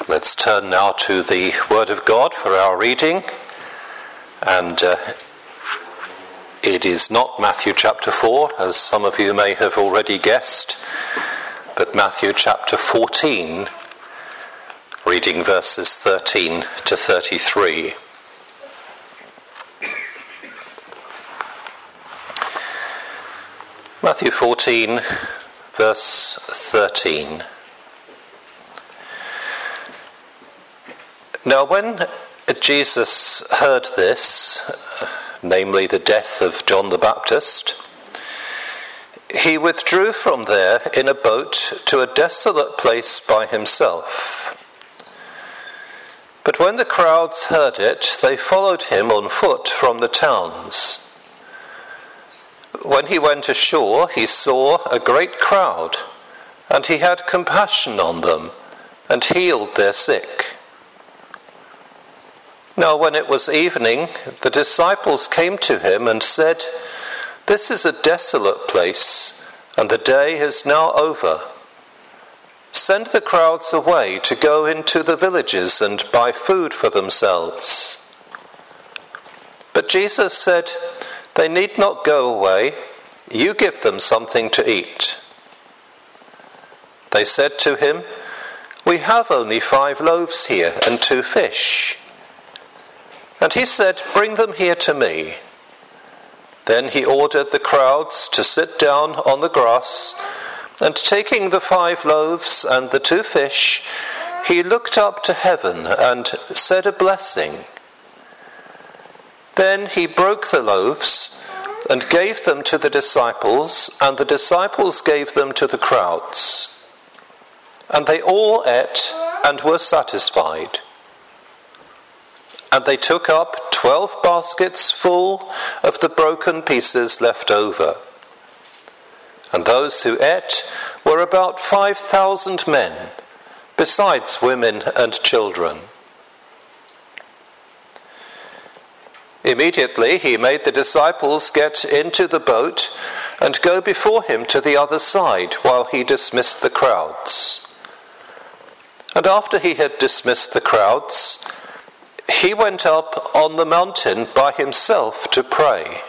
Let's turn now to the Word of God for our reading, and it is not Matthew chapter 4, as some of you may have already guessed, but Matthew chapter 14, reading verses 13 to 33. Matthew 14, verse 13. Now when Jesus heard this, namely the death of John the Baptist, he withdrew from there in a boat to a desolate place by himself. But when the crowds heard it, they followed him on foot from the towns. When he went ashore, he saw a great crowd, and he had compassion on them, and healed their sick. Now when it was evening, the disciples came to him and said, "This is a desolate place, and the day is now over. Send the crowds away to go into the villages and buy food for themselves." But Jesus said, "They need not go away. You give them something to eat." They said to him, "We have only 5 loaves here and 2 fish. And he said, "Bring them here to me." Then he ordered the crowds to sit down on the grass, and taking the 5 loaves and the 2 fish, he looked up to heaven and said a blessing. Then he broke the loaves and gave them to the disciples, and the disciples gave them to the crowds. And they all ate and were satisfied. And they took up 12 baskets full of the broken pieces left over. And those who ate were about 5,000 men, besides women and children. Immediately he made the disciples get into the boat and go before him to the other side while he dismissed the crowds. And after he had dismissed the crowds, he went up on the mountain by himself to pray.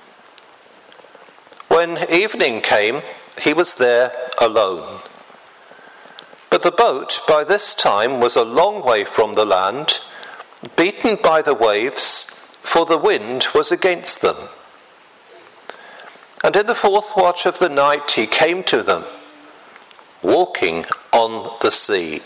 When evening came, he was there alone. But the boat by this time was a long way from the land, beaten by the waves, for the wind was against them. And in the 4th watch of the night he came to them, walking on the sea.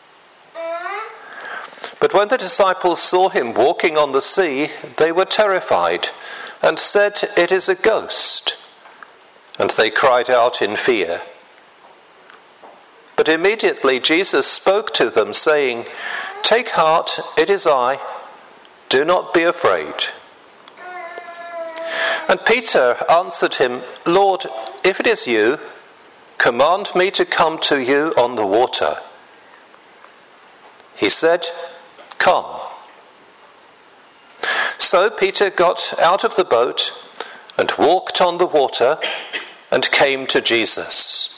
But when the disciples saw him walking on the sea, they were terrified and said, "It is a ghost." And they cried out in fear. But immediately Jesus spoke to them, saying, "Take heart, it is I. Do not be afraid." And Peter answered him, "Lord, if it is you, command me to come to you on the water." He said, "Come." So Peter got out of the boat and walked on the water and came to Jesus.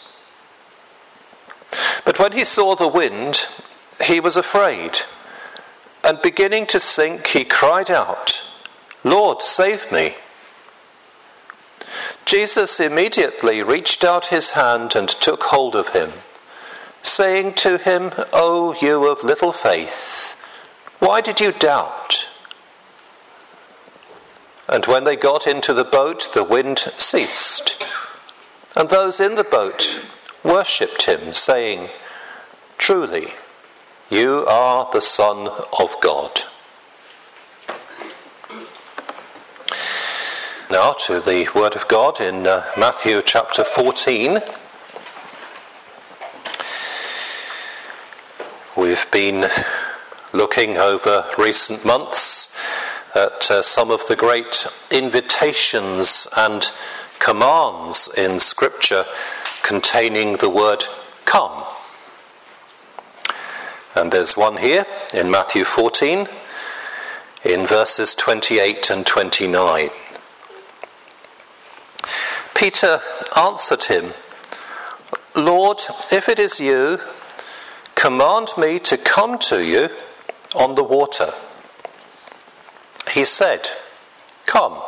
But when he saw the wind, he was afraid, and beginning to sink, he cried out, "Lord, save me." Jesus immediately reached out his hand and took hold of him, saying to him, "O you of little faith, why did you doubt?" And when they got into the boat, the wind ceased, and those in the boat worshipped him, saying, "Truly, you are the Son of God." Now to the Word of God in Matthew chapter 14. We've been looking over recent months at some of the great invitations and commands in Scripture containing the word "come." And there's one here in Matthew 14 in verses 28 and 29. Peter answered him, "Lord, if it is you, "Command me to come to you on the water." He said, "Come."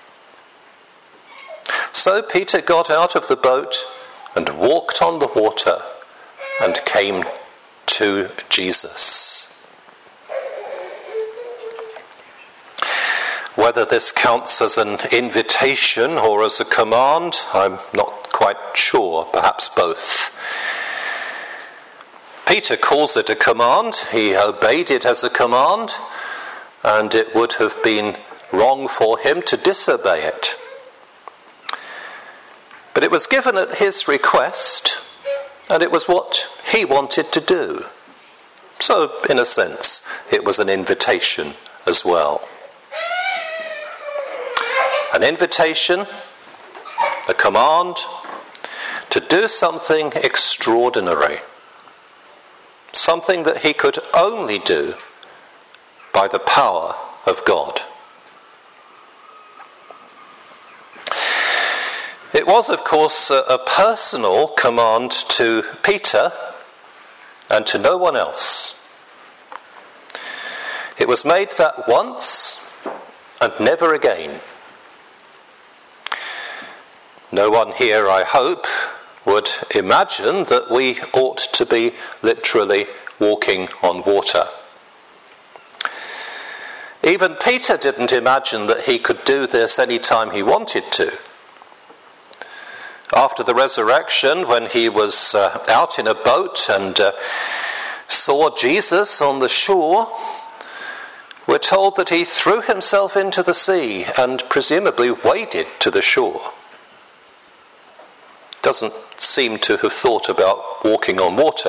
So Peter got out of the boat and walked on the water and came to Jesus. Whether this counts as an invitation or as a command, I'm not quite sure, perhaps both. Peter calls it a command. He obeyed it as a command, and it would have been wrong for him to disobey it. But it was given at his request, and it was what he wanted to do. So, in a sense, it was an invitation as well. An invitation, a command, to do something extraordinary. Something that he could only do by the power of God. It was, of course, a personal command to Peter and to no one else. It was made that once and never again. No one here, I hope, would imagine that we ought to be literally walking on water. Even Peter didn't imagine that he could do this any time he wanted to. After the resurrection, when he was out in a boat and saw Jesus on the shore, we're told that he threw himself into the sea and presumably waded to the shore. Doesn't seem to have thought about walking on water.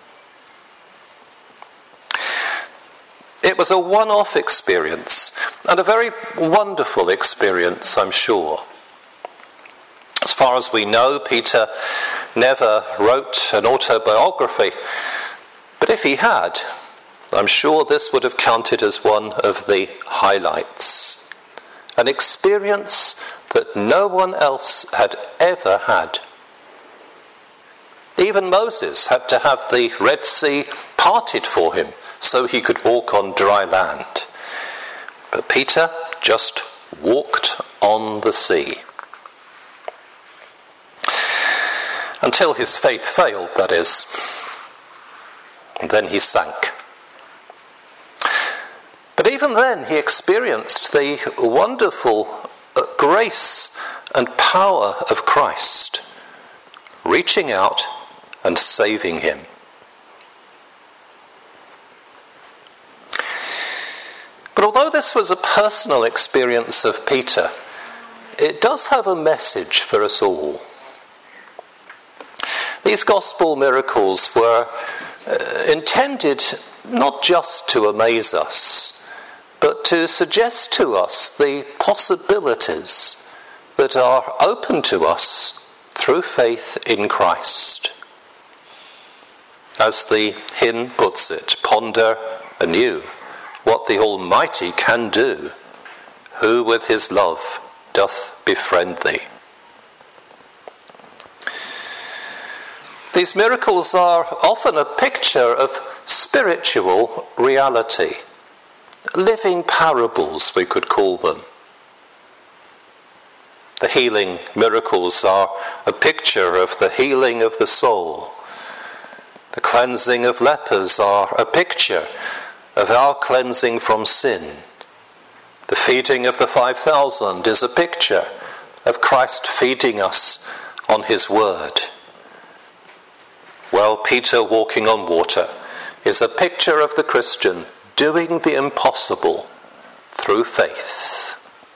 It was a one-off experience, and a very wonderful experience, I'm sure. As far as we know, Peter never wrote an autobiography, but if he had, I'm sure this would have counted as one of the highlights. An experience that no one else had ever had. Even Moses had to have the Red Sea parted for him so he could walk on dry land. But Peter just walked on the sea. Until his faith failed, that is. And then he sank. But even then he experienced the wonderful grace and power of Christ, reaching out and saving him. But although this was a personal experience of Peter, it does have a message for us all. These gospel miracles were intended not just to amaze us, but to suggest to us the possibilities that are open to us through faith in Christ. As the hymn puts it, ponder anew what the Almighty can do, who with his love doth befriend thee. These miracles are often a picture of spiritual reality, living parables, we could call them. The healing miracles are a picture of the healing of the soul. The cleansing of lepers are a picture of our cleansing from sin. The feeding of the 5,000 is a picture of Christ feeding us on his word. Well, Peter walking on water is a picture of the Christian doing the impossible through faith.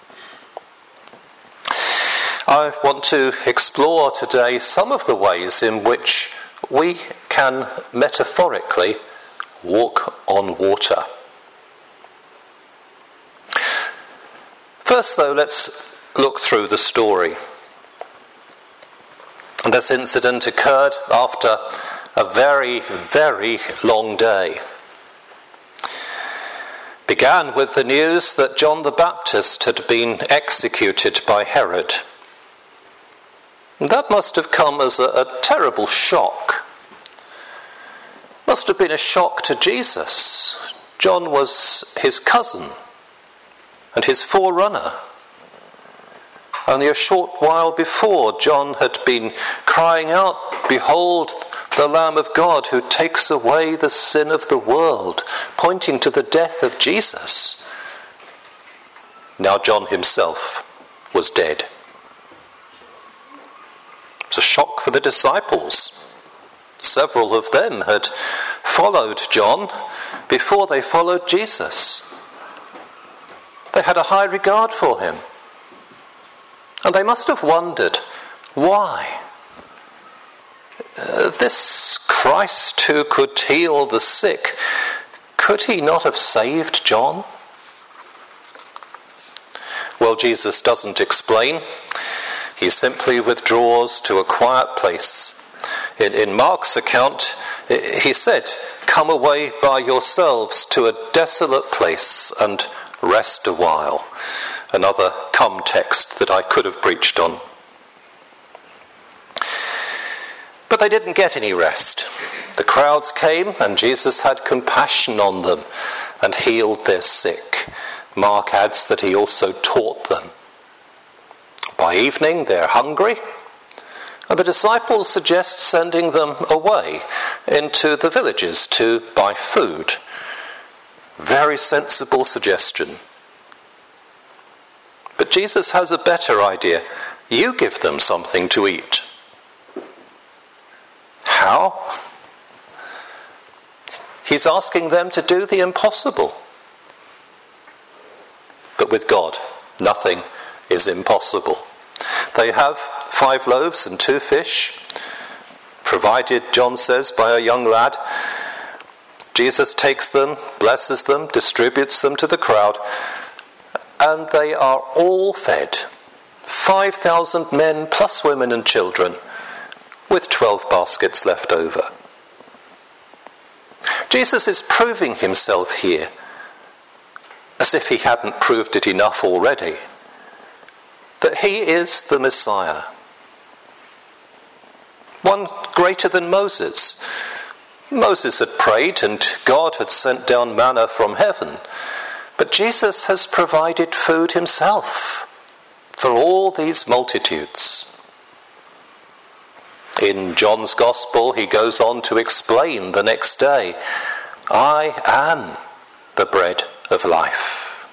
I want to explore today some of the ways in which we can metaphorically walk on water. First, though, let's look through the story. This incident occurred after a very, very long day. Began with the news that John the Baptist had been executed by Herod. That must have come as a terrible shock. must have been a shock to Jesus. John was his cousin and his forerunner. Only a short while before, John had been crying out, "Behold, the Lamb of God who takes away the sin of the world," pointing to the death of Jesus. Now John himself was dead. It was a shock for the disciples. Several of them had followed John before they followed Jesus. They had a high regard for him. And they must have wondered, why? This Christ who could heal the sick, could he not have saved John? Well, Jesus doesn't explain. He simply withdraws to a quiet place. In Mark's account, he said, "Come away by yourselves to a desolate place and rest a while." Another come text that I could have preached on. But they didn't get any rest. The crowds came and Jesus had compassion on them and healed their sick. Mark adds that he also taught them. By evening they're hungry, and the disciples suggest sending them away into the villages to buy food. Very sensible suggestion. But Jesus has a better idea. You give them something to eat. How? He's asking them to do the impossible. But with God, nothing is impossible. They have 5 loaves and 2 fish, provided, John says, by a young lad. Jesus takes them, blesses them, distributes them to the crowd, and they are all fed. 5,000 men plus women and children, with 12 baskets left over. Jesus is proving himself here, as if he hadn't proved it enough already, that he is the Messiah. One greater than Moses. Moses had prayed and God had sent down manna from heaven. But Jesus has provided food himself for all these multitudes. In John's Gospel, he goes on to explain the next day, "I am the bread of life."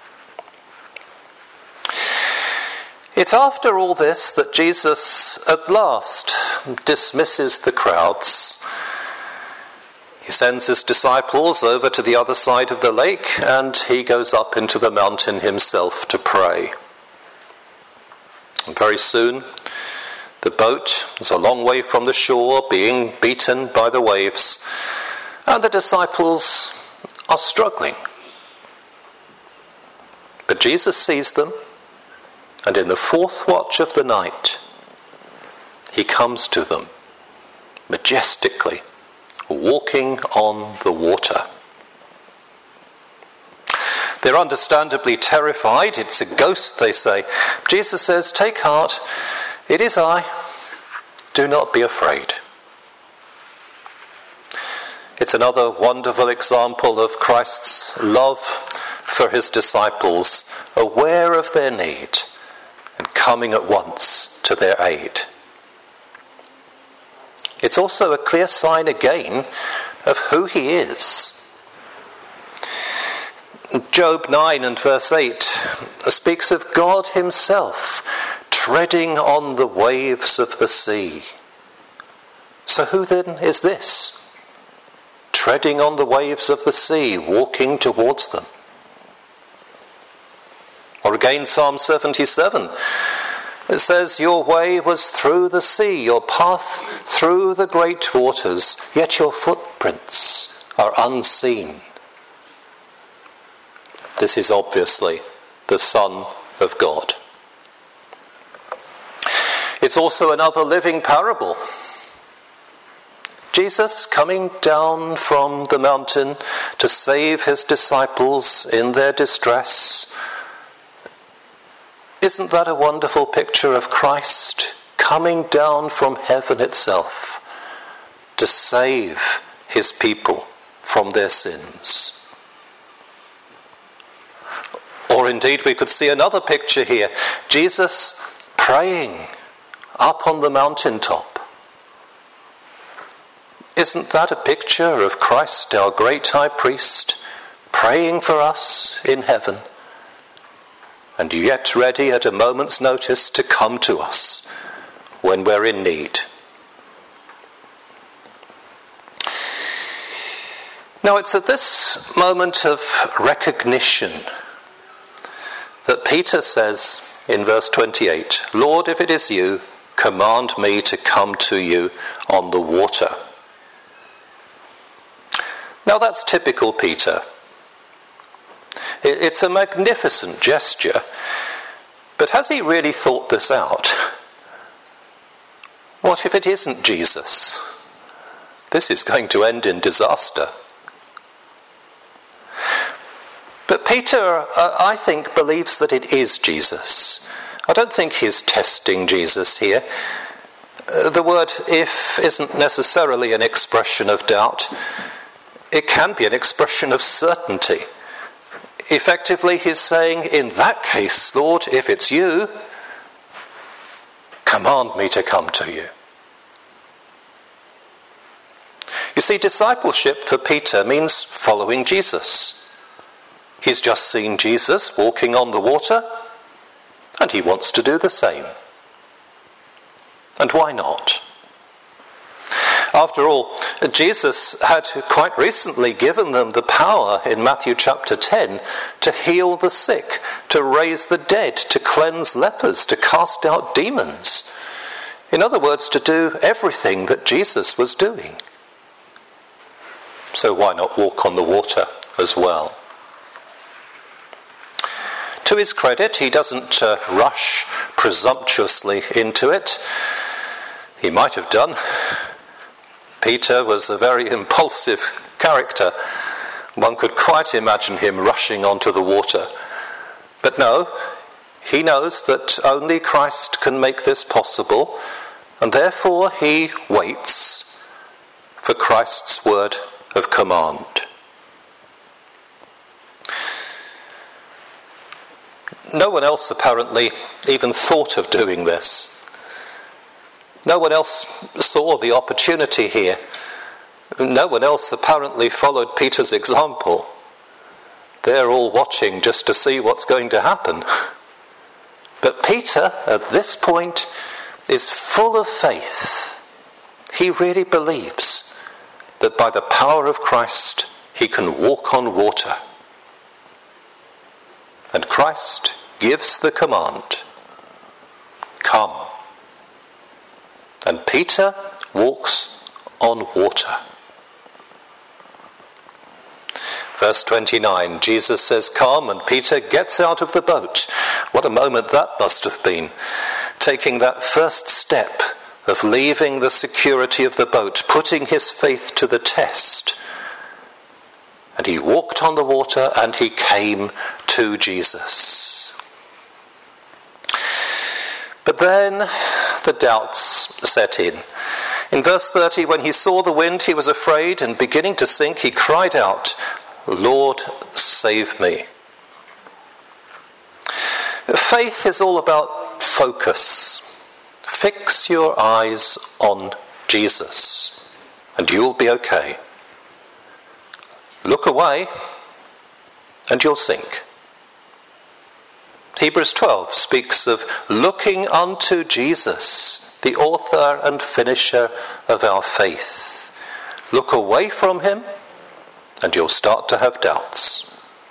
It's after all this that Jesus at last dismisses the crowds. He sends his disciples over to the other side of the lake, and he goes up into the mountain himself to pray. And very soon, the boat is a long way from the shore, being beaten by the waves, and the disciples are struggling. But Jesus sees them, and in the 4th watch of the night, he comes to them majestically, walking on the water. They're understandably terrified. It's a ghost, they say. Jesus says, "Take heart, it is I. Do not be afraid." It's another wonderful example of Christ's love for his disciples, aware of their need and coming at once to their aid. It's also a clear sign again of who he is. Job 9 and verse 8 speaks of God himself treading on the waves of the sea. So who then is this? Treading on the waves of the sea, walking towards them. Or again, Psalm 77. It says, "Your way was through the sea, your path through the great waters, yet your footprints are unseen." This is obviously the Son of God. It's also another living parable. Jesus coming down from the mountain to save his disciples in their distress. Isn't that a wonderful picture of Christ coming down from heaven itself to save his people from their sins. Or indeed we could see another picture here. Jesus praying up on the mountaintop. Isn't that a picture of Christ, our great high priest, praying for us in heaven, and yet ready at a moment's notice to come to us when we're in need? Now it's at this moment of recognition that Peter says in verse 28, "Lord, if it is you, command me to come to you on the water." Now that's typical Peter. It's a magnificent gesture, but has he really thought this out? What if it isn't Jesus? This is going to end in disaster. But Peter, I think, believes that it is Jesus. I don't think he's testing Jesus here. The word "if" isn't necessarily an expression of doubt. It can be an expression of certainty. Effectively, he's saying, in that case, Lord, if it's you, command me to come to you. You see, discipleship for Peter means following Jesus. He's just seen Jesus walking on the water, and he wants to do the same. And why not? After all, Jesus had quite recently given them the power in Matthew chapter 10 to heal the sick, to raise the dead, to cleanse lepers, to cast out demons. In other words, to do everything that Jesus was doing. So why not walk on the water as well? To his credit, he doesn't rush presumptuously into it. He might have done. Peter was a very impulsive character. One could quite imagine him rushing onto the water. But no, he knows that only Christ can make this possible, and therefore he waits for Christ's word of command. No one else apparently even thought of doing this. No one else saw the opportunity here. No one else apparently followed Peter's example. They're all watching just to see what's going to happen. But Peter, at this point, is full of faith. He really believes that by the power of Christ, he can walk on water. And Christ gives the command, "Come." And Peter walks on water. Verse 29, Jesus says, "Come," and Peter gets out of the boat. What a moment that must have been, taking that first step of leaving the security of the boat, putting his faith to the test. And he walked on the water and he came to Jesus. But then the doubts set in. In verse 30, when he saw the wind, he was afraid, and beginning to sink, he cried out, "Lord, save me." Faith is all about focus. Fix your eyes on Jesus, and you'll be okay. Look away, and you'll sink. Hebrews 12 speaks of looking unto Jesus, the author and finisher of our faith. Look away from him, and you'll start to have doubts.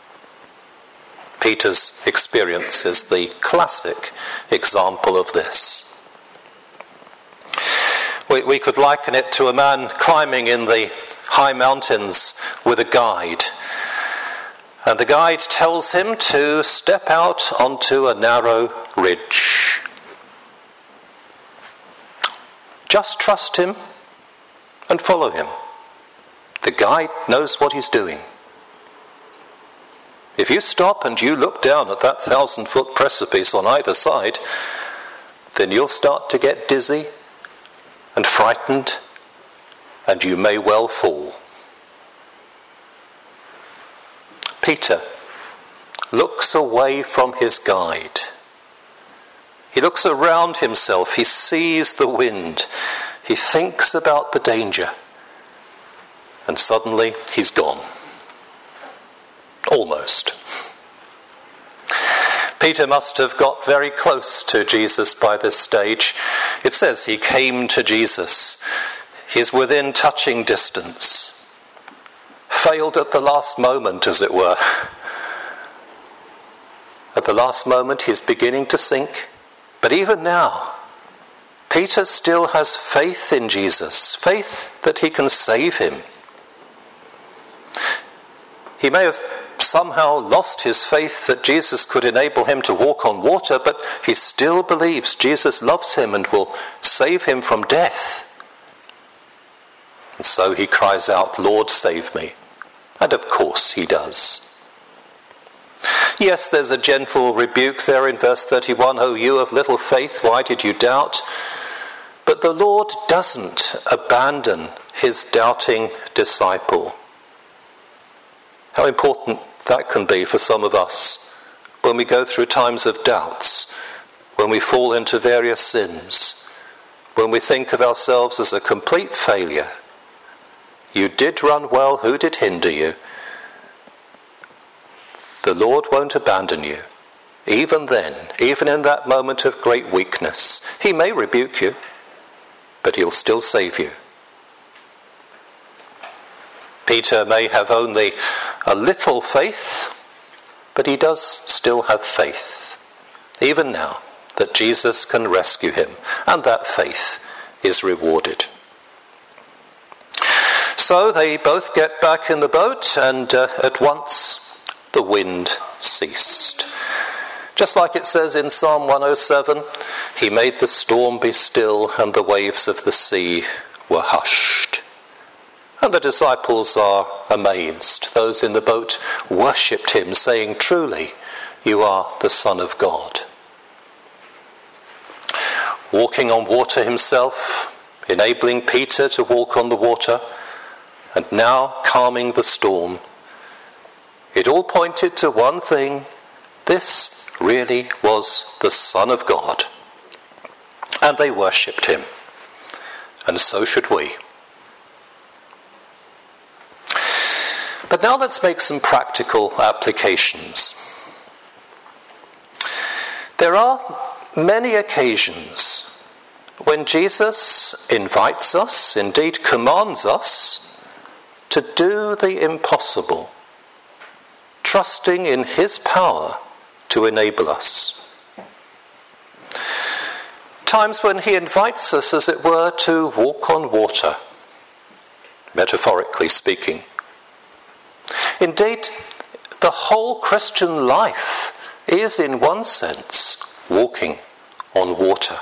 Peter's experience is the classic example of this. We could liken it to a man climbing in the high mountains with a guide. And the guide tells him to step out onto a narrow ridge. Just trust him and follow him. The guide knows what he's doing. If you stop and you look down at that 1,000-foot precipice on either side, then you'll start to get dizzy and frightened, and you may well fall. Peter looks away from his guide. He looks around himself. He sees the wind. He thinks about the danger. And suddenly he's gone. Almost. Peter must have got very close to Jesus by this stage. It says he came to Jesus. He's within touching distance. Failed at the last moment, as it were. At the last moment, he's beginning to sink. But even now, Peter still has faith in Jesus, faith that he can save him. He may have somehow lost his faith that Jesus could enable him to walk on water, but he still believes Jesus loves him and will save him from death. And so he cries out, "Lord, save me." And of course he does. Yes, there's a gentle rebuke there in verse 31, "O you of little faith, why did you doubt?" But the Lord doesn't abandon his doubting disciple. How important that can be for some of us when we go through times of doubts, when we fall into various sins, when we think of ourselves as a complete failure. You did run well, who did hinder you? The Lord won't abandon you. Even then, even in that moment of great weakness, he may rebuke you, but he'll still save you. Peter may have only a little faith, but he does still have faith, even now, that Jesus can rescue him, and that faith is rewarded. So they both get back in the boat, and at once the wind ceased. Just like it says in Psalm 107, he made the storm be still and the waves of the sea were hushed. And the disciples are amazed. Those in the boat worshipped him, saying, "Truly, you are the Son of God." Walking on water himself, enabling Peter to walk on the water, and now calming the storm. It all pointed to one thing: this really was the Son of God. And they worshipped him. And so should we. But now let's make some practical applications. There are many occasions when Jesus invites us, indeed commands us, to do the impossible, trusting in his power to enable us. Times when he invites us, as it were, to walk on water, metaphorically speaking. Indeed, the whole Christian life is, in one sense, walking on water.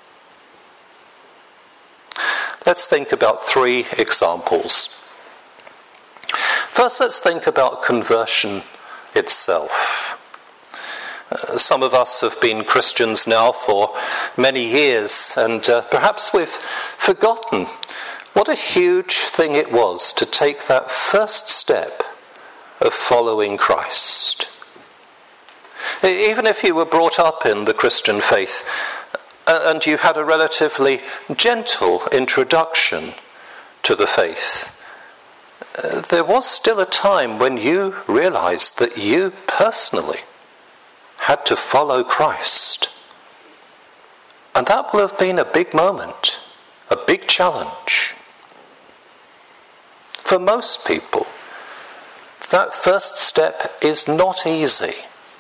Let's think about 3 examples. First, let's think about conversion itself. Some of us have been Christians now for many years, and perhaps we've forgotten what a huge thing it was to take that first step of following Christ. Even if you were brought up in the Christian faith and you had a relatively gentle introduction to the faith, there was still a time when you realized that you personally had to follow Christ. And that will have been a big moment, a big challenge. For most people, that first step is not easy.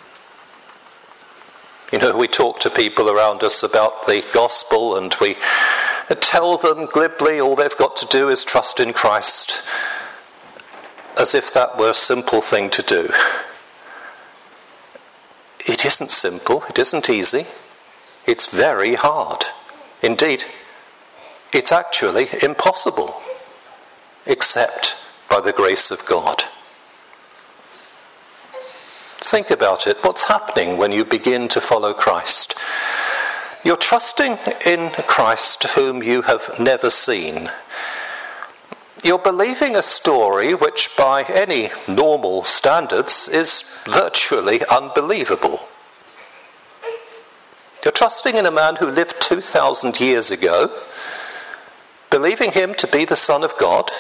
You know, we talk to people around us about the gospel and we tell them glibly all they've got to do is trust in Christ, as if that were a simple thing to do. It isn't simple, it isn't easy, it's very hard. Indeed, it's actually impossible, except by the grace of God. Think about it. What's happening when you begin to follow Christ? You're trusting in Christ whom you have never seen. You're believing a story which by any normal standards is virtually unbelievable. You're trusting in a man who lived 2,000 years ago, believing him to be the Son of God.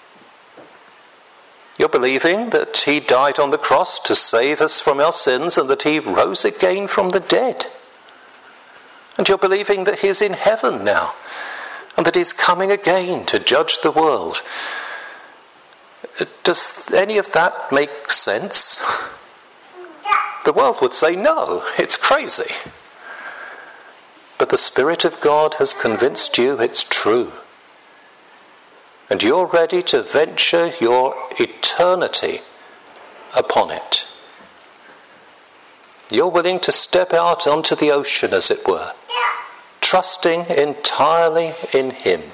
You're believing that he died on the cross to save us from our sins and that he rose again from the dead. And you're believing that he's in heaven now and that he's coming again to judge the world. Does any of that make sense? The world would say, no, it's crazy. But the Spirit of God has convinced you it's true. And you're ready to venture your eternity upon it. You're willing to step out onto the ocean, as it were, trusting entirely in him.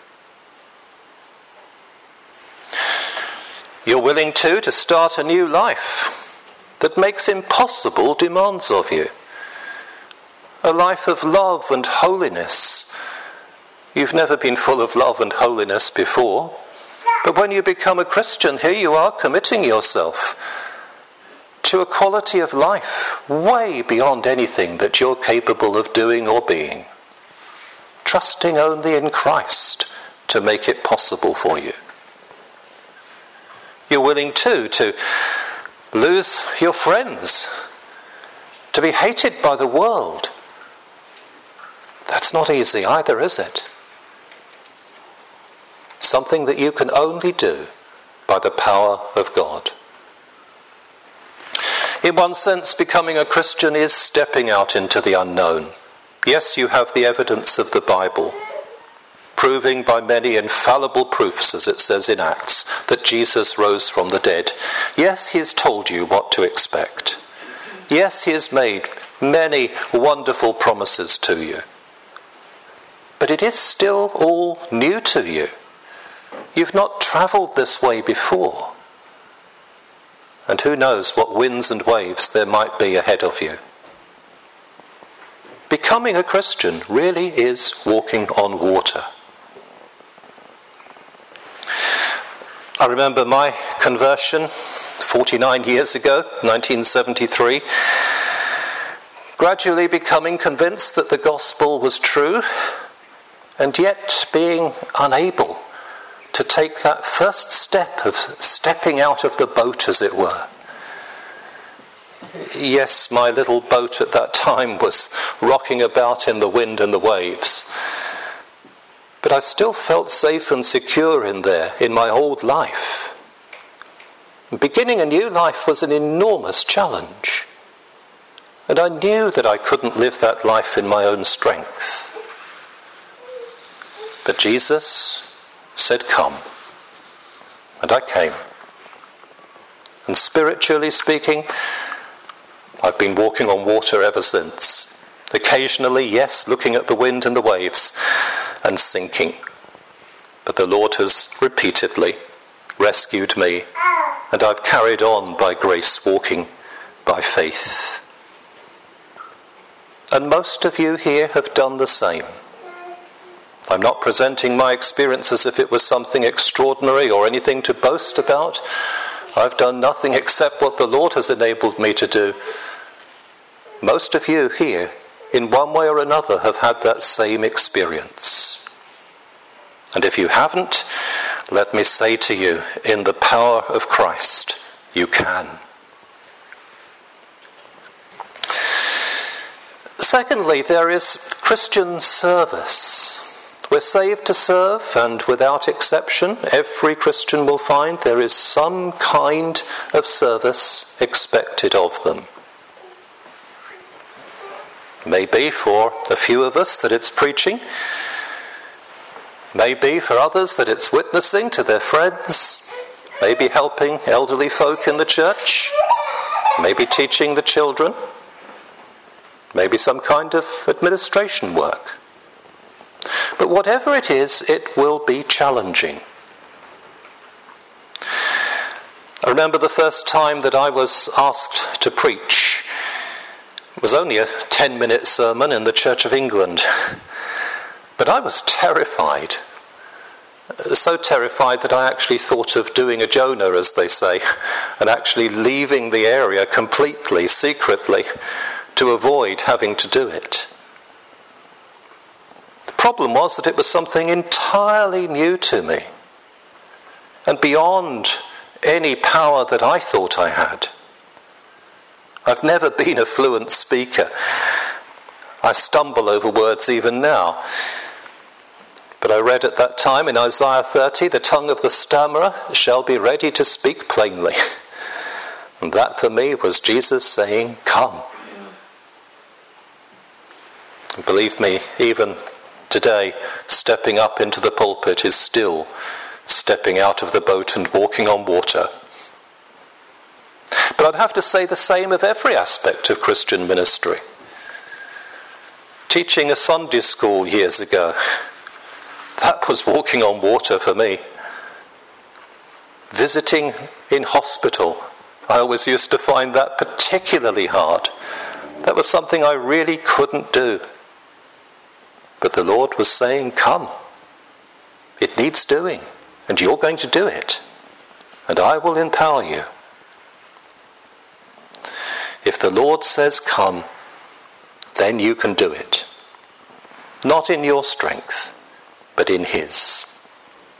You're willing to start a new life that makes impossible demands of you. A life of love and holiness. You've never been full of love and holiness before, but when you become a Christian, here you are committing yourself to a quality of life way beyond anything that you're capable of doing or being, trusting only in Christ to make it possible for you. You're willing to lose your friends, to be hated by the world. That's not easy either, is it? Something that you can only do by the power of God. In one sense, becoming a Christian is stepping out into the unknown. Yes, you have the evidence of the Bible, proving by many infallible proofs, as it says in Acts, that Jesus rose from the dead. Yes, he has told you what to expect. Yes, he has made many wonderful promises to you. But it is still all new to you. You've not travelled this way before. And who knows what winds and waves there might be ahead of you. Becoming a Christian really is walking on water. I remember my conversion 49 years ago, 1973, gradually becoming convinced that the gospel was true, and yet being unable to take that first step of stepping out of the boat, as it were. Yes, my little boat at that time was rocking about in the wind and the waves, but I still felt safe and secure in there, in my old life. Beginning a new life was an enormous challenge, and I knew that I couldn't live that life in my own strength. But Jesus said, come. And I came. And spiritually speaking, I've been walking on water ever since. Occasionally, yes, looking at the wind and the waves and sinking. But the Lord has repeatedly rescued me, and I've carried on by grace, walking by faith. And most of you here have done the same. I'm not presenting my experience as if it was something extraordinary or anything to boast about. I've done nothing except what the Lord has enabled me to do. Most of you here, in one way or another, have had that same experience. And if you haven't, let me say to you, in the power of Christ, you can. Secondly, there is Christian service. We're saved to serve, and without exception, every Christian will find there is some kind of service expected of them. Maybe for a few of us that it's preaching. Maybe for others that it's witnessing to their friends. Maybe helping elderly folk in the church. Maybe teaching the children. Maybe some kind of administration work. But whatever it is, it will be challenging. I remember the first time that I was asked to preach. It was only a 10-minute sermon in the Church of England. But I was terrified. So terrified that I actually thought of doing a Jonah, as they say, and actually leaving the area completely, secretly, to avoid having to do it. The problem was that it was something entirely new to me, and beyond any power that I thought I had. I've never been a fluent speaker. I stumble over words even now. But I read at that time in Isaiah 30, the tongue of the stammerer shall be ready to speak plainly. And that for me was Jesus saying, come. And believe me, even today, stepping up into the pulpit is still stepping out of the boat and walking on water. But I'd have to say the same of every aspect of Christian ministry. Teaching a Sunday school years ago, that was walking on water for me. Visiting in hospital, I always used to find that particularly hard. That was something I really couldn't do. But the Lord was saying, come. It needs doing, and you're going to do it, and I will empower you. If the Lord says come, then you can do it. Not in your strength, but in his.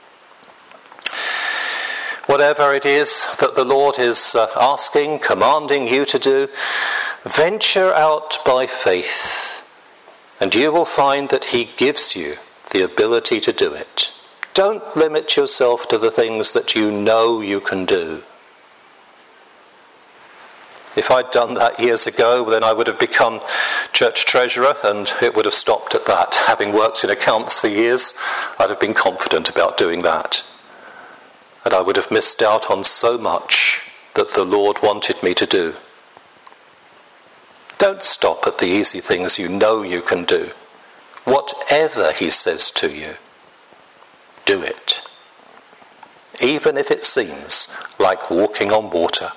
Whatever it is that the Lord is asking, commanding you to do, venture out by faith, and you will find that he gives you the ability to do it. Don't limit yourself to the things that you know you can do. If I'd done that years ago, then I would have become church treasurer, and it would have stopped at that. Having worked in accounts for years, I'd have been confident about doing that. And I would have missed out on so much that the Lord wanted me to do. Don't stop at the easy things you know you can do. Whatever he says to you, do it. Even if it seems like walking on water.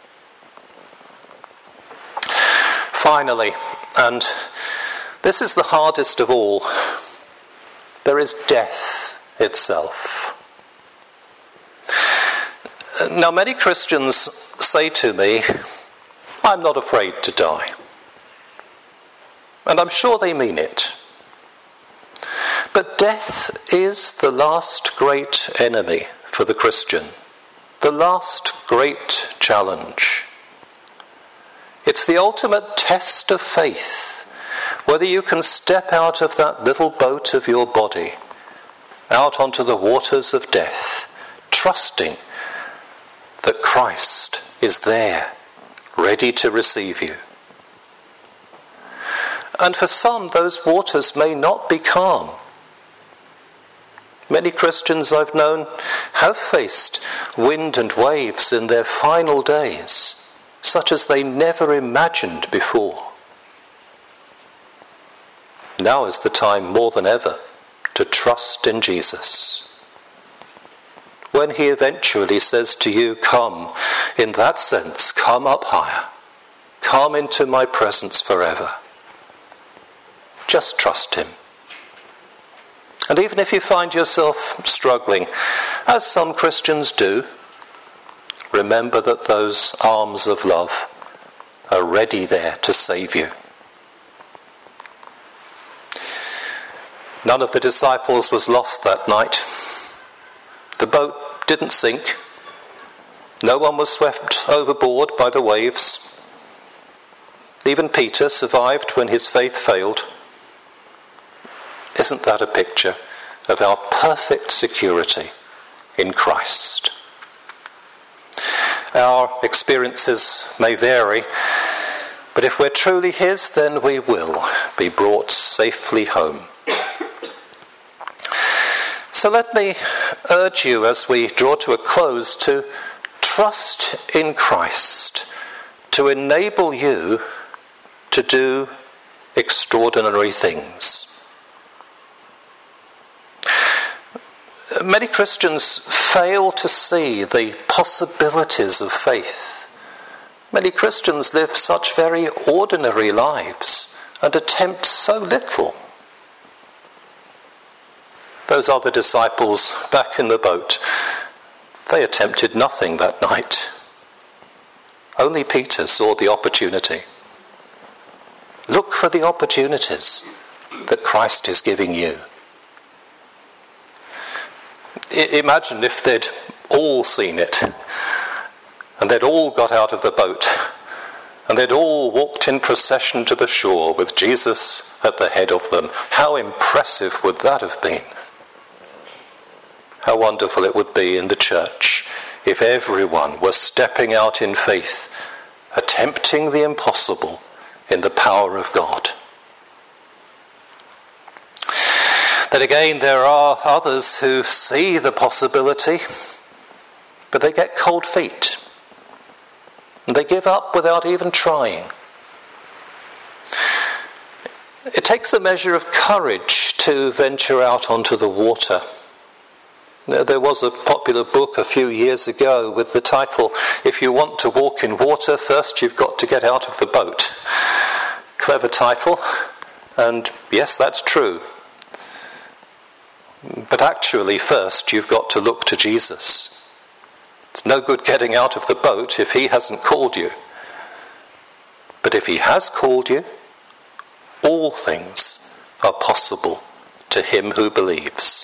Finally, and this is the hardest of all, there is death itself. Now, many Christians say to me, I'm not afraid to die. And I'm sure they mean it. But death is the last great enemy for the Christian, the last great challenge. It's the ultimate test of faith, whether you can step out of that little boat of your body, out onto the waters of death, trusting that Christ is there, ready to receive you. And for some, those waters may not be calm. Many Christians I've known have faced wind and waves in their final days, such as they never imagined before. Now is the time more than ever to trust in Jesus. When he eventually says to you, come, in that sense, come up higher, come into my presence forever, just trust him. And even if you find yourself struggling, as some Christians do, remember that those arms of love are ready there to save you. None of the disciples was lost that night. The boat didn't sink. No one was swept overboard by the waves. Even Peter survived when his faith failed. Isn't that a picture of our perfect security in Christ? Our experiences may vary, but if we're truly his, then we will be brought safely home. So let me urge you as we draw to a close to trust in Christ to enable you to do extraordinary things. Many Christians fail to see the possibilities of faith. Many Christians live such very ordinary lives and attempt so little. those other disciples back in the boat, they attempted nothing that night. Only Peter saw the opportunity. Look for the opportunities that Christ is giving you. Imagine if they'd all seen it, and they'd all got out of the boat, and they'd all walked in procession to the shore with Jesus at the head of them. How impressive would that have been? How wonderful it would be in the church if everyone were stepping out in faith, attempting the impossible in the power of God. Then again, there are others who see the possibility, but they get cold feet. And they give up without even trying. It takes a measure of courage to venture out onto the water. There was a popular book a few years ago with the title, "If you want to walk in water, first you've got to get out of the boat." Clever title, and yes, that's true. But actually, first you've got to look to Jesus. It's no good getting out of the boat if he hasn't called you. But if he has called you, all things are possible to him who believes.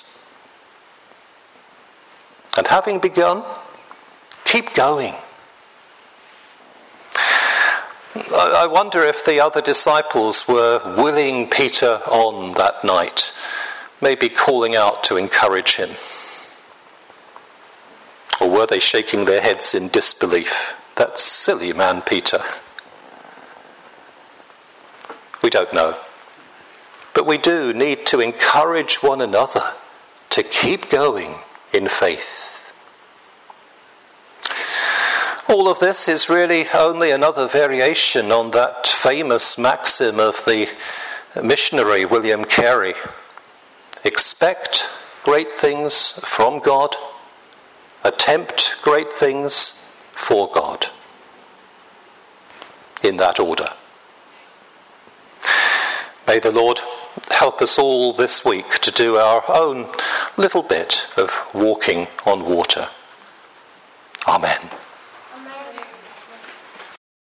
And having begun, keep going. I wonder if the other disciples were willing Peter on that night, maybe calling out to encourage him. Or were they shaking their heads in disbelief? That silly man, Peter. We don't know. But we do need to encourage one another to keep going in faith. All of this is really only another variation on that famous maxim of the missionary William Carey. Expect great things from God. Attempt great things for God. In that order. May the Lord help us all this week to do our own little bit of walking on water. Amen.